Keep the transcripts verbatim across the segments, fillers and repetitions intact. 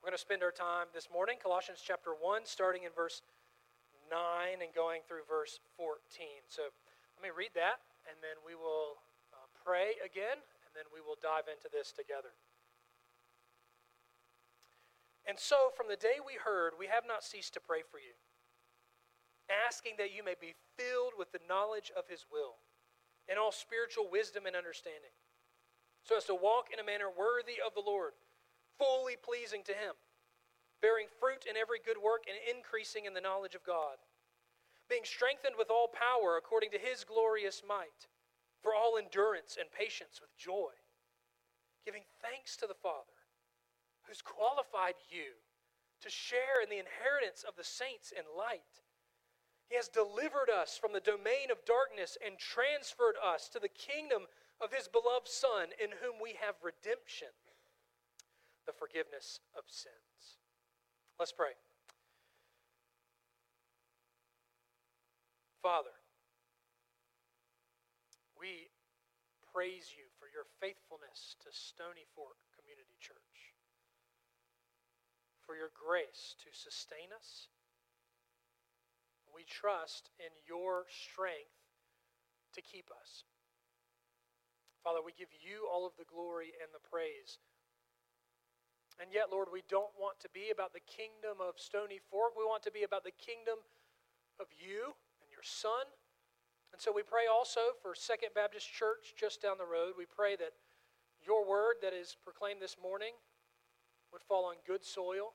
We're going to spend our time this morning, Colossians chapter one, starting in verse nine and going through verse fourteen. So let me read that, and then we will uh, pray again, and then we will dive into this together. And so, from the day we heard, we have not ceased to pray for you, asking that you may be filled with the knowledge of His will, in all spiritual wisdom and understanding, so as to walk in a manner worthy of the Lord, fully pleasing to Him, bearing fruit in every good work and increasing in the knowledge of God, being strengthened with all power according to His glorious might, for all endurance and patience with joy, giving thanks to the Father, who's qualified you to share in the inheritance of the saints in light. He has delivered us from the domain of darkness and transferred us to the kingdom of His beloved Son, in whom we have redemption, the forgiveness of sins. Let's pray. Father, we praise you for your faithfulness to Stony Fork Community Church, for your grace to sustain us. We trust in your strength to keep us. Father, we give you all of the glory and the praise. And yet, Lord, we don't want to be about the kingdom of Stony Fork. We want to be about the kingdom of you and your Son. And so we pray also for Second Baptist Church just down the road. We pray that your word that is proclaimed this morning would fall on good soil.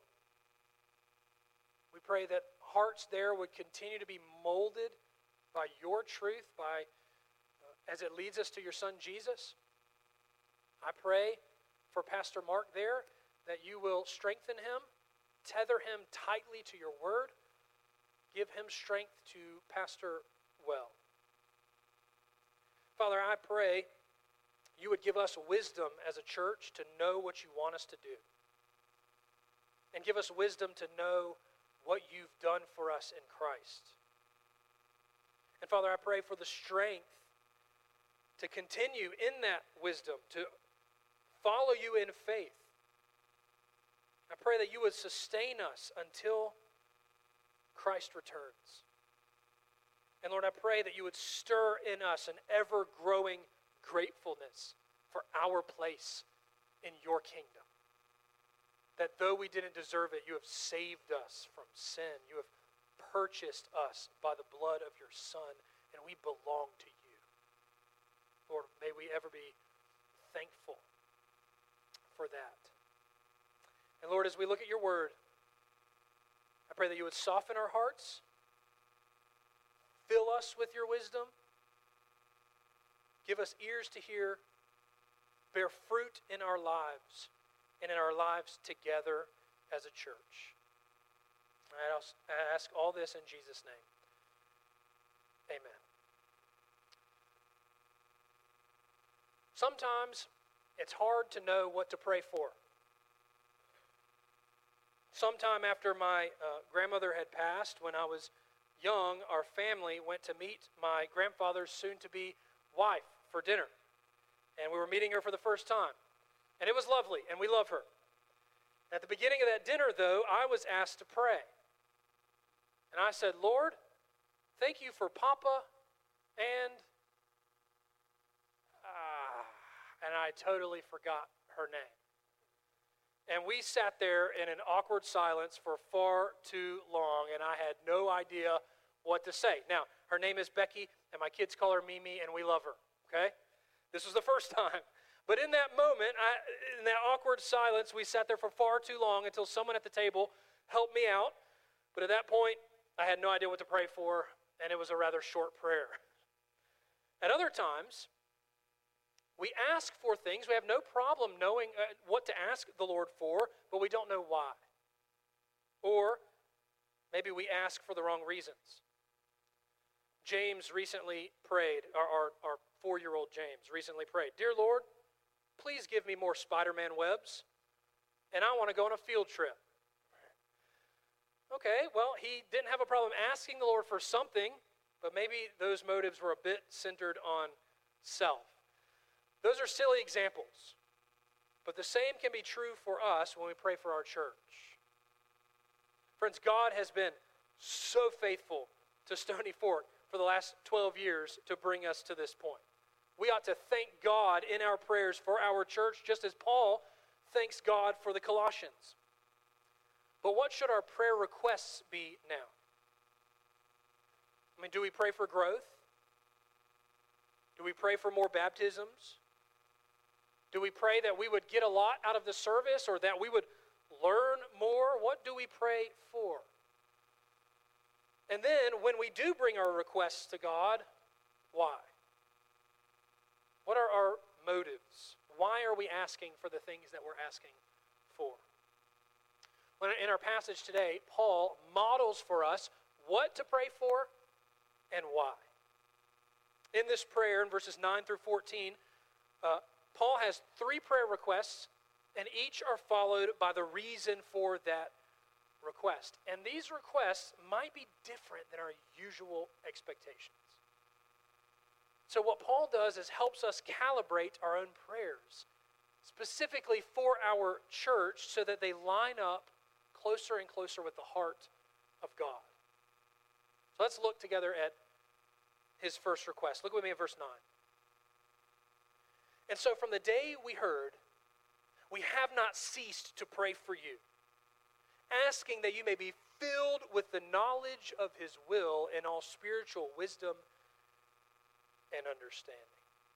We pray that hearts there would continue to be molded by your truth, by uh, as it leads us to your Son Jesus. I pray for Pastor Mark there that you will strengthen him, tether him tightly to your word, give him strength to pastor well. Father, I pray you would give us wisdom as a church to know what you want us to do, and give us wisdom to know what you've done for us in Christ. And Father, I pray for the strength to continue in that wisdom, to follow you in faith. I pray that you would sustain us until Christ returns. And Lord, I pray that you would stir in us an ever-growing gratefulness for our place in your kingdom. That though we didn't deserve it, you have saved us from sin. You have purchased us by the blood of your Son, and we belong to you. Lord, may we ever be thankful for that. And Lord, as we look at your word, I pray that you would soften our hearts, fill us with your wisdom, give us ears to hear, bear fruit in our lives, and in our lives together as a church. I ask all this in Jesus' name. Amen. Sometimes it's hard to know what to pray for. Sometime after my uh, grandmother had passed, when I was young, our family went to meet my grandfather's soon-to-be wife for dinner. And we were meeting her for the first time. And it was lovely, and we love her. At the beginning of that dinner, though, I was asked to pray. And I said, Lord, thank you for Papa and... Ah, and I totally forgot her name. And we sat there in an awkward silence for far too long, and I had no idea what to say. Now, her name is Becky, and my kids call her Mimi, and we love her, okay? This was the first time. But in that moment, I, in that awkward silence, we sat there for far too long until someone at the table helped me out. But at that point, I had no idea what to pray for, and it was a rather short prayer. At other times, we ask for things. We have no problem knowing uh, what to ask the Lord for, but we don't know why. Or maybe we ask for the wrong reasons. James recently prayed, our, our, our four-year-old James recently prayed, Dear Lord, please give me more Spider-Man webs, and I want to go on a field trip. Okay, well, he didn't have a problem asking the Lord for something, but maybe those motives were a bit centered on self. Those are silly examples. But the same can be true for us when we pray for our church. Friends, God has been so faithful to Stony Fork for the last twelve years to bring us to this point. We ought to thank God in our prayers for our church, just as Paul thanks God for the Colossians. But what should our prayer requests be now? I mean, do we pray for growth? Do we pray for more baptisms? Do we pray that we would get a lot out of the service or that we would learn more? What do we pray for? And then when we do bring our requests to God, why? What are our motives? Why are we asking for the things that we're asking for? Well, in our passage today, Paul models for us what to pray for and why. In this prayer, in verses nine through fourteen, uh, Paul has three prayer requests, and each are followed by the reason for that request. And these requests might be different than our usual expectations. So what Paul does is helps us calibrate our own prayers, specifically for our church, so that they line up closer and closer with the heart of God. So let's look together at his first request. Look with me at verse nine. And so from the day we heard, we have not ceased to pray for you, asking that you may be filled with the knowledge of his will and all spiritual wisdom and understanding.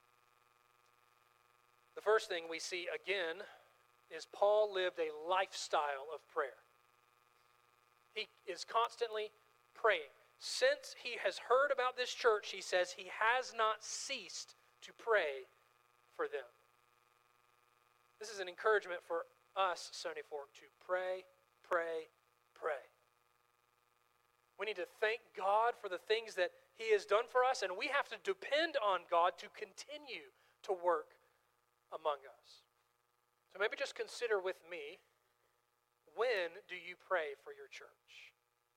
The first thing we see again is Paul lived a lifestyle of prayer. He is constantly praying. Since he has heard about this church, he says he has not ceased to pray for them. This is an encouragement for us, Stony Fork, to pray, pray, pray. We need to thank God for the things that he has done for us, and we have to depend on God to continue to work among us. So maybe just consider with me, when do you pray for your church?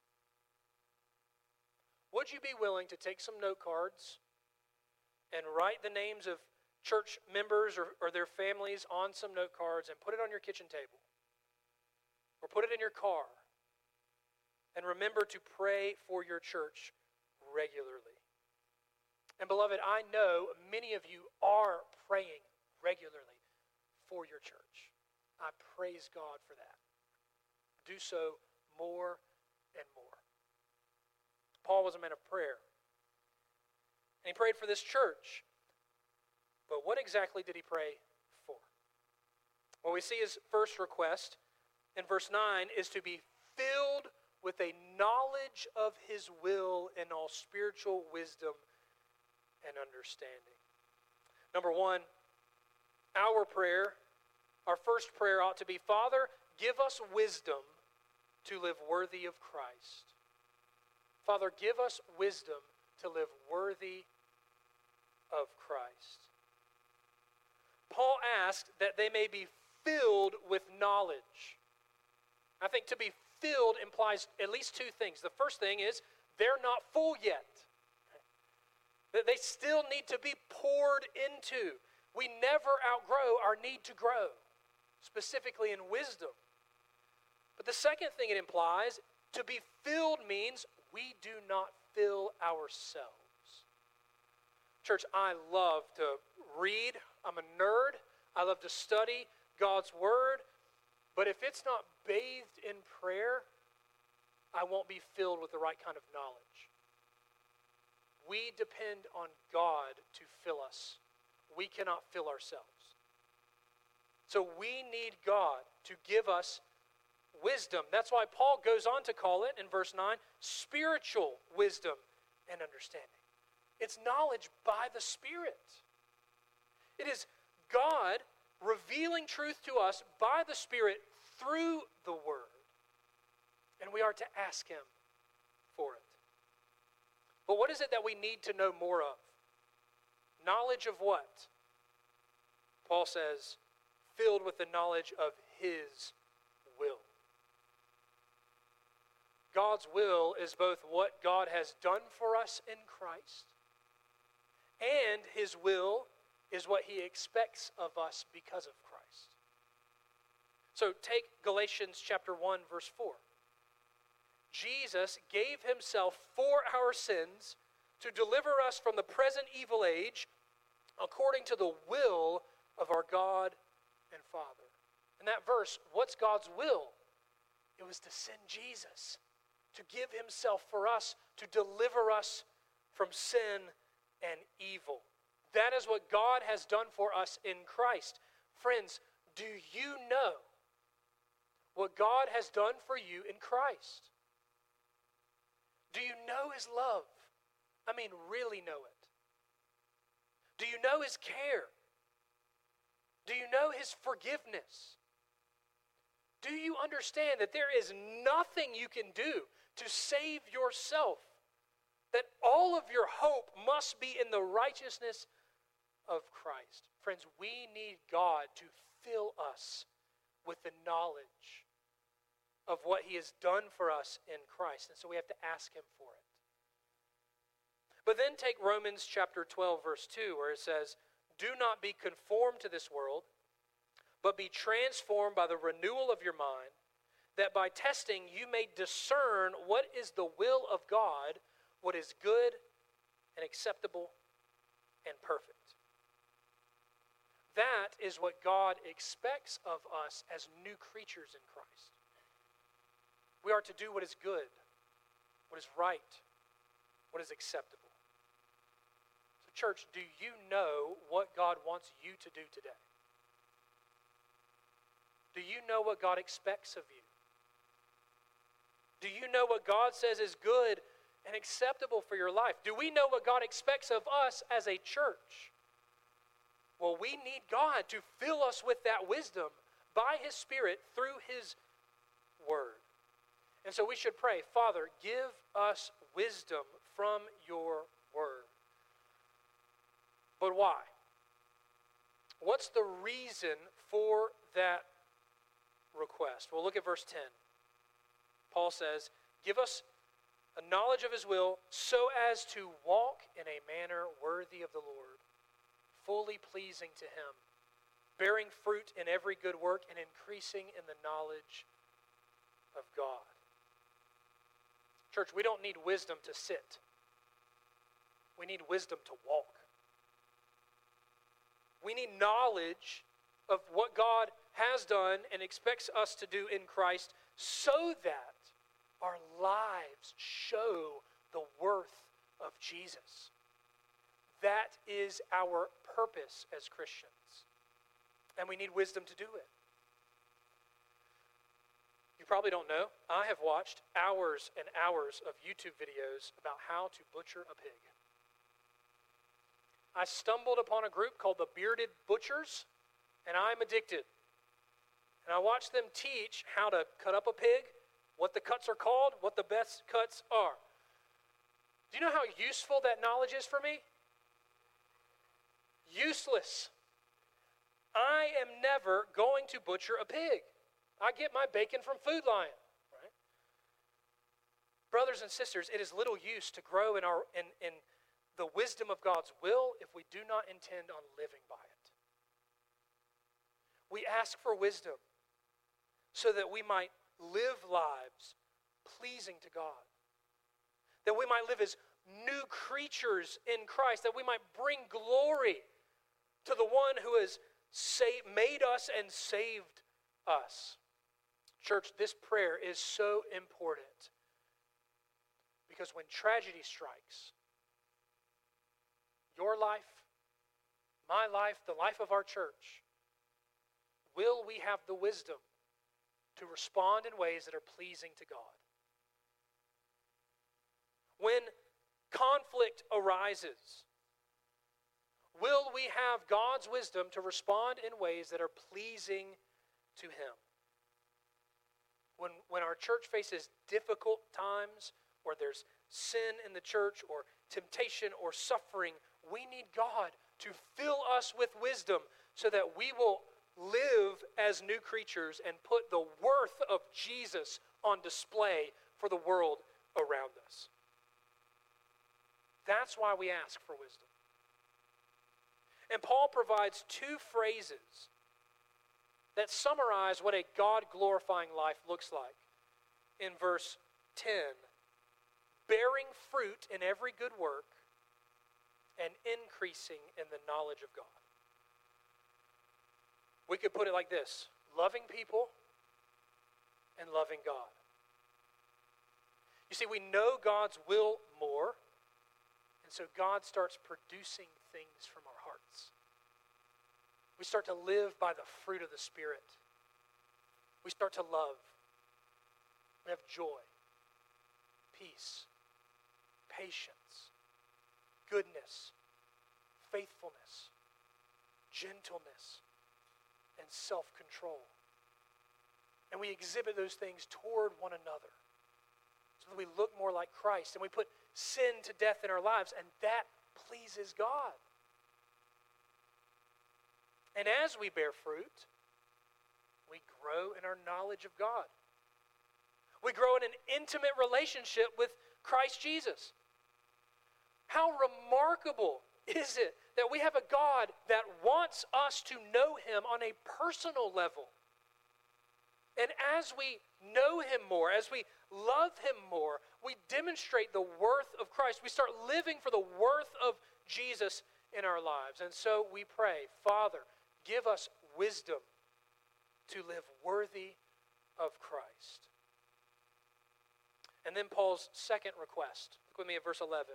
Would you be willing to take some note cards and write the names of church members or, or their families on some note cards and put it on your kitchen table? Or put it in your car? And remember to pray for your church regularly. And beloved, I know many of you are praying regularly for your church. I praise God for that. Do so more and more. Paul was a man of prayer. And he prayed for this church. But what exactly did he pray for? Well, we see his first request in verse nine is to be filled with a knowledge of his will and all spiritual wisdom and understanding. Number one, our prayer, our first prayer ought to be, Father, give us wisdom to live worthy of Christ. Father, give us wisdom to live worthy of Christ. Paul asked that they may be filled with knowledge. I think to be filled implies at least two things. The first thing is they're not full yet. That they still need to be poured into. We never outgrow our need to grow, specifically in wisdom. But the second thing it implies, to be filled means we do not fill ourselves. Church, I love to read. I'm a nerd. I love to study God's Word. But if it's not bathed in prayer, I won't be filled with the right kind of knowledge. We depend on God to fill us. We cannot fill ourselves. So we need God to give us wisdom. That's why Paul goes on to call it in verse nine, spiritual wisdom and understanding. It's knowledge by the Spirit. It is God revealing truth to us by the Spirit through the Word. And we are to ask Him for it. But what is it that we need to know more of? Knowledge of what? Paul says, filled with the knowledge of His will. God's will is both what God has done for us in Christ, and His will is what He expects of us because of Christ. So take Galatians chapter one, verse four. Jesus gave himself for our sins to deliver us from the present evil age according to the will of our God and Father. In that verse, what's God's will? It was to send Jesus, to give himself for us, to deliver us from sin and evil. That is what God has done for us in Christ. Friends, do you know what God has done for you in Christ? Do you know his love? I mean, really know it. Do you know his care? Do you know his forgiveness? Do you understand that there is nothing you can do to save yourself? That all of your hope must be in the righteousness of Christ. Friends, we need God to fill us with the knowledge of what he has done for us in Christ. And so we have to ask him for it. But then take Romans chapter twelve, verse two, where it says, "Do not be conformed to this world, but be transformed by the renewal of your mind, that by testing you may discern what is the will of God, what is good and acceptable and perfect." That is what God expects of us as new creatures in Christ. We are to do what is good, what is right, what is acceptable. So, church, do you know what God wants you to do today? Do you know what God expects of you? Do you know what God says is good and acceptable for your life? Do we know what God expects of us as a church? Well, we need God to fill us with that wisdom by his Spirit through his word. And so we should pray, Father, give us wisdom from your word. But why? What's the reason for that request? Well, look at verse ten. Paul says, "Give us a knowledge of his will so as to walk in a manner worthy of the Lord, fully pleasing to him, bearing fruit in every good work and increasing in the knowledge of God." Church, we don't need wisdom to sit. We need wisdom to walk. We need knowledge of what God has done and expects us to do in Christ so that our lives show the worth of Jesus. That is our purpose as Christians. And we need wisdom to do it. You probably don't know, I have watched hours and hours of YouTube videos about how to butcher a pig. I stumbled upon a group called the Bearded Butchers, and I'm addicted. And I watched them teach how to cut up a pig, what the cuts are called, what the best cuts are. Do you know how useful that knowledge is for me? Useless. I am never going to butcher a pig. I get my bacon from Food Lion, right? Brothers and sisters, it is little use to grow in our in, in the wisdom of God's will if we do not intend on living by it. We ask for wisdom so that we might live lives pleasing to God, that we might live as new creatures in Christ, that we might bring glory to the one who has saved, made us and saved us. Church, this prayer is so important because when tragedy strikes, your life, my life, the life of our church, will we have the wisdom to respond in ways that are pleasing to God? When conflict arises, will we have God's wisdom to respond in ways that are pleasing to him? When, when our church faces difficult times, or there's sin in the church, or temptation, or suffering, we need God to fill us with wisdom so that we will live as new creatures and put the worth of Jesus on display for the world around us. That's why we ask for wisdom. And Paul provides two phrases that summarize what a God-glorifying life looks like in verse ten. Bearing fruit in every good work and increasing in the knowledge of God. We could put it like this: loving people and loving God. You see, we know God's will more, and so God starts producing things from our hearts. We start to live by the fruit of the Spirit. We start to love. We have joy, peace, patience, goodness, faithfulness, gentleness, and self-control. And we exhibit those things toward one another so that we look more like Christ, and we put sin to death in our lives, and that pleases God. And as we bear fruit, we grow in our knowledge of God. We grow in an intimate relationship with Christ Jesus. How remarkable is it that we have a God that wants us to know Him on a personal level? And as we know Him more, as we love Him more, we demonstrate the worth of Christ. We start living for the worth of Jesus in our lives. And so we pray, Father, give us wisdom to live worthy of Christ. And then Paul's second request. Look with me at verse eleven.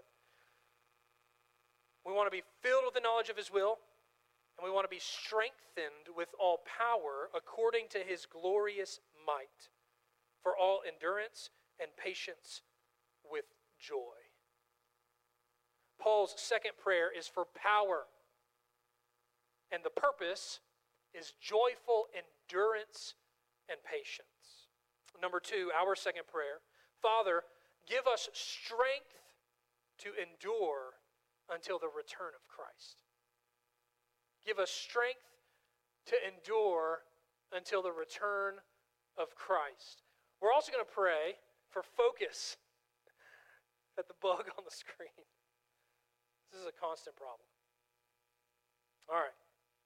We want to be filled with the knowledge of His will, and we want to be strengthened with all power according to His glorious might, for all endurance and patience with joy. Paul's second prayer is for power, and the purpose is joyful endurance and patience. Number two, our second prayer. Father, give us strength to endure until the return of Christ. Give us strength to endure until the return of Christ. We're also going to pray for focus. At the bug on the screen. This is a constant problem. All right.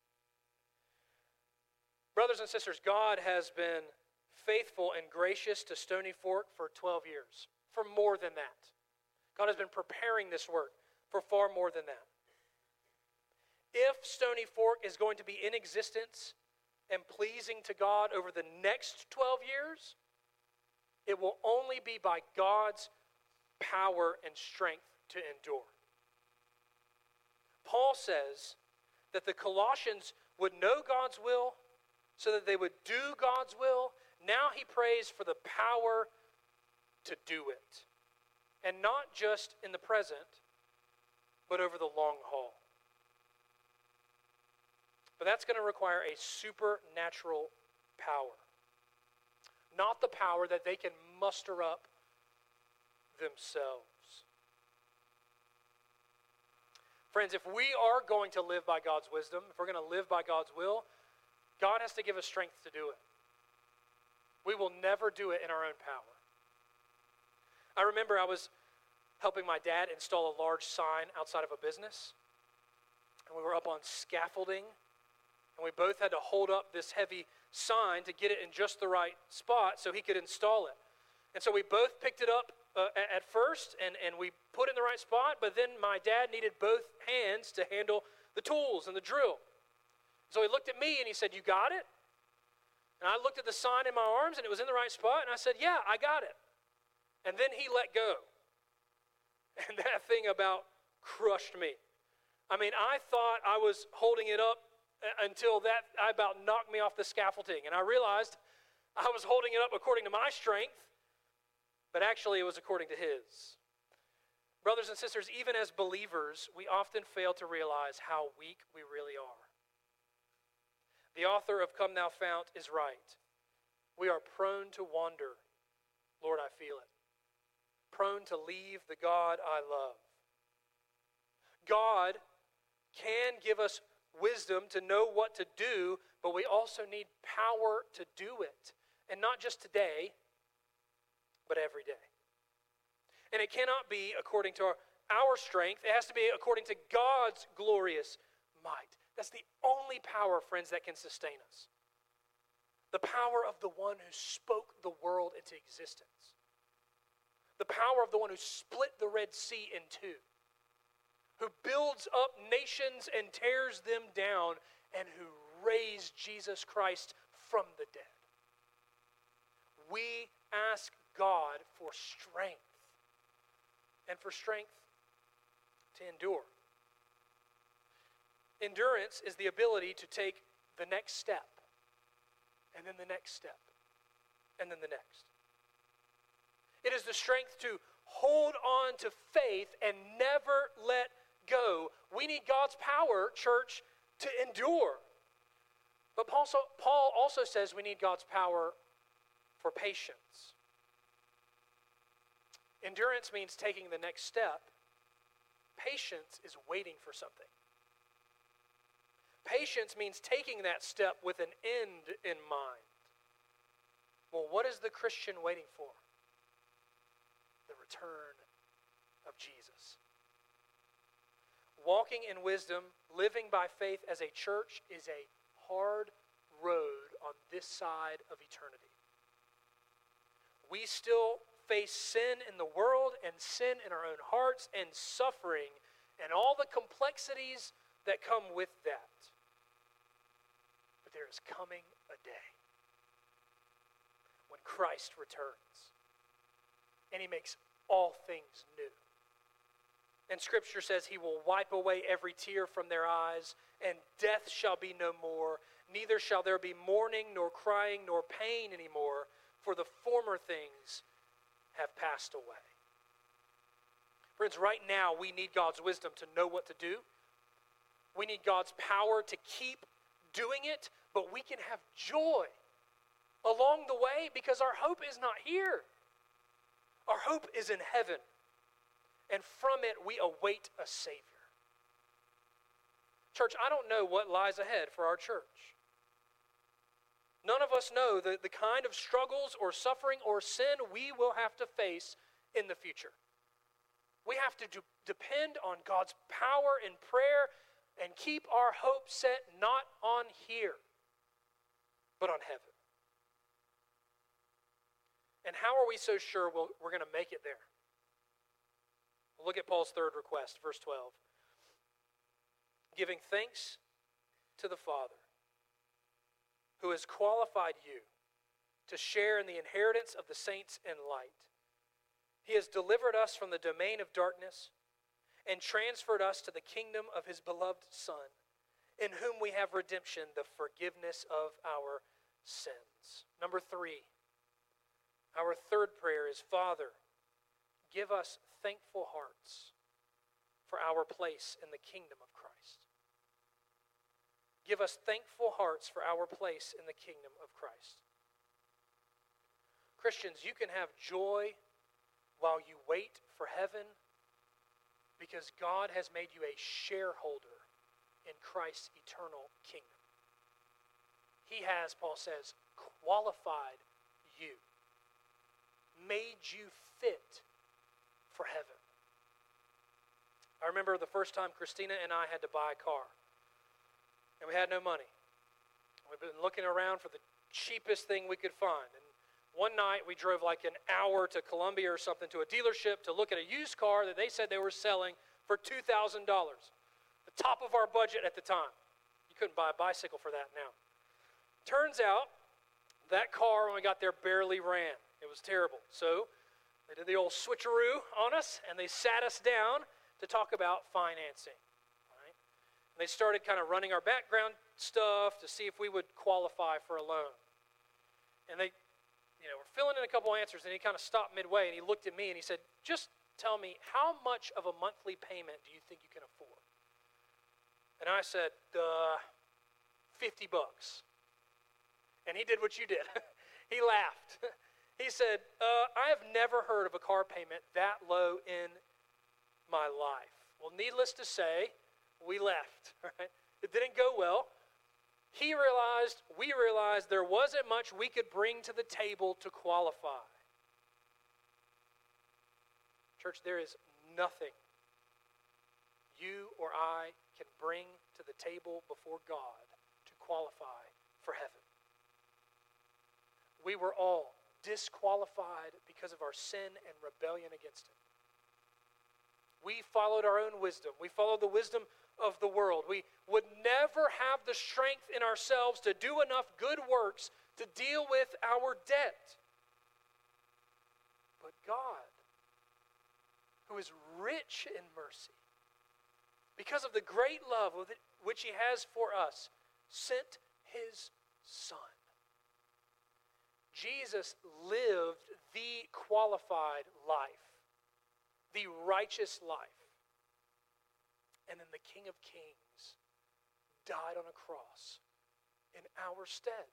Brothers and sisters, God has been faithful and gracious to Stony Fork for twelve years. For more than that. God has been preparing this work for far more than that. If Stony Fork is going to be in existence and pleasing to God over the next twelve years, it will only be by God's power and strength to endure. Paul says that the Colossians would know God's will so that they would do God's will. Now he prays for the power to do it. And not just in the present, but over the long haul. But that's going to require a supernatural power. Not the power that they can muster up themselves. Friends, if we are going to live by God's wisdom, if we're going to live by God's will, God has to give us strength to do it. We will never do it in our own power. I remember I was helping my dad install a large sign outside of a business. And we were up on scaffolding. And we both had to hold up this heavy sign to get it in just the right spot so he could install it. And so we both picked it up uh, at first, and, and we put it in the right spot, but then my dad needed both hands to handle the tools and the drill. So he looked at me and he said, "You got it?" And I looked at the sign in my arms and it was in the right spot, and I said, "Yeah, I got it." And then he let go. And that thing about crushed me. I mean, I thought I was holding it up until that I about knocked me off the scaffolding. And I realized I was holding it up according to my strength, but actually it was according to His. Brothers and sisters, even as believers, we often fail to realize how weak we really are. The author of Come Thou Fount is right. We are prone to wander. Lord, I feel it. Prone to leave the God I love. God can give us wisdom to know what to do, but we also need power to do it. And not just today, but every day. And it cannot be according to our, our strength. It has to be according to God's glorious might. That's the only power, friends, that can sustain us. The power of the one who spoke the world into existence. The power of the one who split the Red Sea in two. Who builds up nations and tears them down, and who raised Jesus Christ from the dead. We ask God for strength, and for strength to endure. Endurance is the ability to take the next step, and then the next step, and then the next. It is the strength to hold on to faith and never let go. We need God's power, church, to endure. But Paul also, Paul also says we need God's power for patience. Endurance means taking the next step. Patience is waiting for something. Patience means taking that step with an end in mind. Well, what is the Christian waiting for? The return of Jesus. Walking in wisdom, living by faith as a church is a hard road on this side of eternity. We still face sin in the world and sin in our own hearts and suffering and all the complexities that come with that. But there is coming a day when Christ returns and he makes all things new. And Scripture says he will wipe away every tear from their eyes, and death shall be no more. Neither shall there be mourning, nor crying, nor pain anymore, for the former things have passed away. Friends, right now we need God's wisdom to know what to do. We need God's power to keep doing it, but we can have joy along the way because our hope is not here. Our hope is in heaven. And from it, we await a Savior. Church, I don't know what lies ahead for our church. None of us know the, the kind of struggles or suffering or sin we will have to face in the future. We have to do, depend on God's power in prayer and keep our hope set not on here, but on heaven. And how are we so sure we'll, we're going to make it there? Look at Paul's third request, verse twelve. Giving thanks to the Father, who has qualified you to share in the inheritance of the saints in light. He has delivered us from the domain of darkness and transferred us to the kingdom of his beloved Son, in whom we have redemption, the forgiveness of our sins. Number three, our third prayer is, Father, give us thankful hearts for our place in the kingdom of Christ. Give us thankful hearts for our place in the kingdom of Christ. Christians, you can have joy while you wait for heaven because God has made you a shareholder in Christ's eternal kingdom. He has, Paul says, qualified you, made you fit for heaven. I remember the first time Christina and I had to buy a car. And we had no money. We've been looking around for the cheapest thing we could find. And one night we drove like an hour to Columbia or something to a dealership to look at a used car that they said they were selling for two thousand dollars. The top of our budget at the time. You couldn't buy a bicycle for that now. Turns out that car when we got there barely ran. It was terrible. So they did the old switcheroo on us, and they sat us down to talk about financing. Right? And they started kind of running our background stuff to see if we would qualify for a loan. And they, you know, were filling in a couple answers, and he kind of stopped midway, and he looked at me, and he said, just tell me, how much of a monthly payment do you think you can afford? And I said, uh, fifty bucks. And he did what you did. He laughed. He said, uh, I have never heard of a car payment that low in my life. Well, needless to say, we left. Right? It didn't go well. He realized, we realized there wasn't much we could bring to the table to qualify. Church, there is nothing you or I can bring to the table before God to qualify for heaven. we were all disqualified because of our sin and rebellion against Him. We followed our own wisdom. We followed the wisdom of the world. We would never have the strength in ourselves to do enough good works to deal with our debt. But God, who is rich in mercy, because of the great love which He has for us, sent His Son. Jesus lived the qualified life, the righteous life. And then the King of Kings died on a cross in our stead.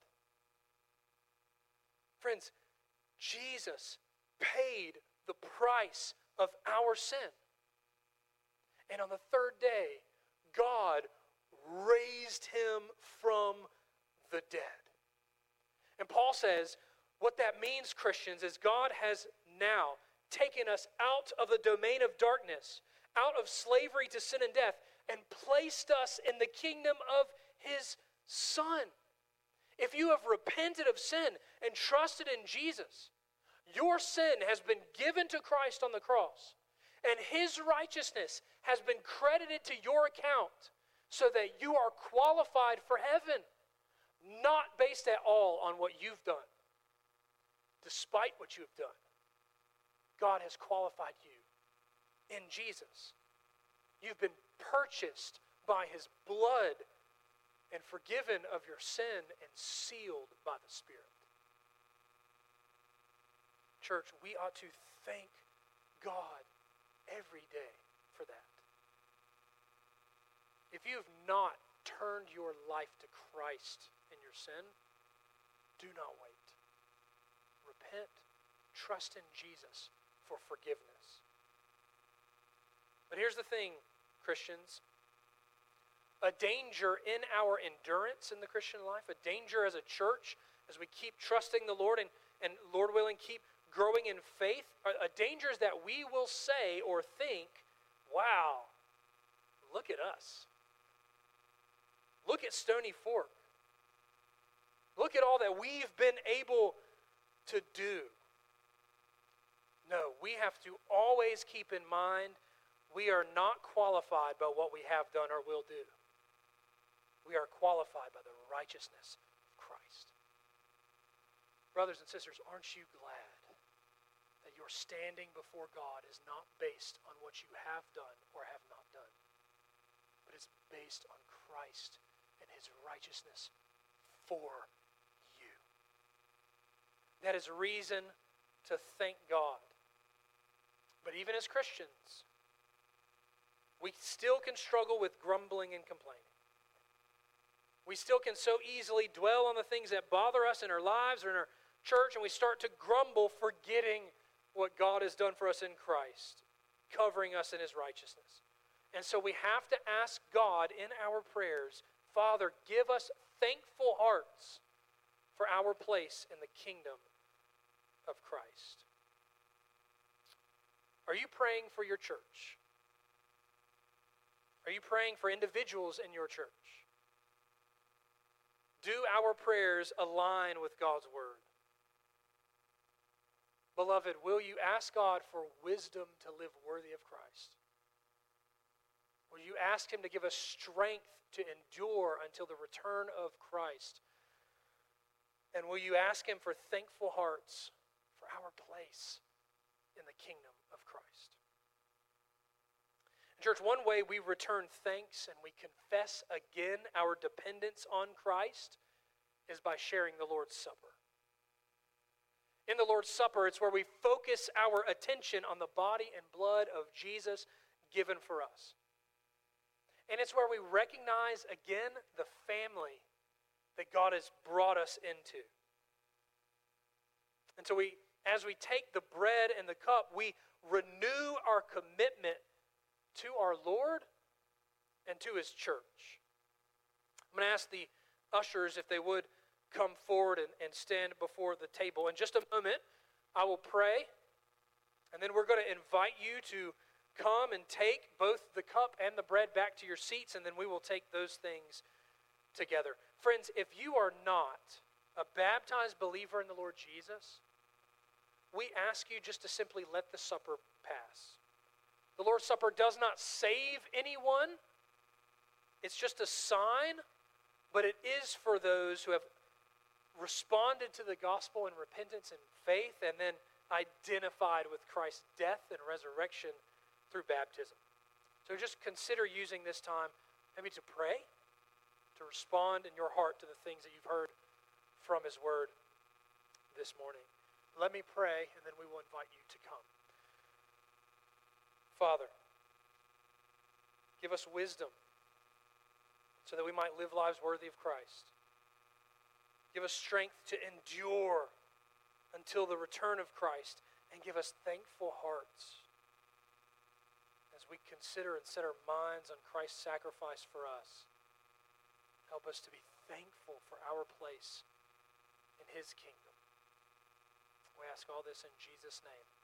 Friends, Jesus paid the price of our sin. And on the third day, God raised Him from the dead. And Paul says, what that means, Christians, is God has now taken us out of the domain of darkness, out of slavery to sin and death, and placed us in the kingdom of His Son. If you have repented of sin and trusted in Jesus, your sin has been given to Christ on the cross, and His righteousness has been credited to your account so that you are qualified for heaven, not based at all on what you've done. Despite what you have done, God has qualified you in Jesus. You've been purchased by His blood and forgiven of your sin and sealed by the Spirit. Church, we ought to thank God every day for that. If you have not turned your life to Christ in your sin, do not wait. Repent, trust in Jesus for forgiveness. But here's the thing, Christians. A danger in our endurance in the Christian life, a danger as a church, as we keep trusting the Lord and, and Lord willing, keep growing in faith, a danger is that we will say or think, wow, look at us. Look at Stony Fork. Look at all that we've been able to do. No, we have to always keep in mind we are not qualified by what we have done or will do. We are qualified by the righteousness of Christ. Brothers and sisters, aren't you glad that your standing before God is not based on what you have done or have not done, but is based on Christ and His righteousness for you? That is reason to thank God. But even as Christians, we still can struggle with grumbling and complaining. We still can so easily dwell on the things that bother us in our lives or in our church, and we start to grumble, forgetting what God has done for us in Christ, covering us in His righteousness. And so we have to ask God in our prayers, Father, give us thankful hearts for our place in the kingdom of Christ. Are you praying for your church? Are you praying for individuals in your church? Do our prayers align with God's word? Beloved, will you ask God for wisdom to live worthy of Christ? Will you ask Him to give us strength to endure until the return of Christ? And will you ask Him for thankful hearts for our place in the kingdom of Christ? Church, one way we return thanks and we confess again our dependence on Christ is by sharing the Lord's Supper. In the Lord's Supper, it's where we focus our attention on the body and blood of Jesus given for us. And it's where we recognize again the family that God has brought us into. And so we, as we take the bread and the cup, we renew our commitment to our Lord and to His church. I'm going to ask the ushers if they would come forward and, and stand before the table. In just a moment, I will pray, and then we're going to invite you to come and take both the cup and the bread back to your seats, and then we will take those things together. Friends, if you are not a baptized believer in the Lord Jesus, we ask you just to simply let the supper pass. The Lord's Supper does not save anyone. It's just a sign, but it is for those who have responded to the gospel in repentance and faith and then identified with Christ's death and resurrection through baptism. So just consider using this time maybe to pray, to respond in your heart to the things that you've heard from His Word this morning. Let me pray, and then we will invite you to come. Father, give us wisdom so that we might live lives worthy of Christ. Give us strength to endure until the return of Christ, and give us thankful hearts as we consider and set our minds on Christ's sacrifice for us. Help us to be thankful for our place in His kingdom. We ask all this in Jesus' name.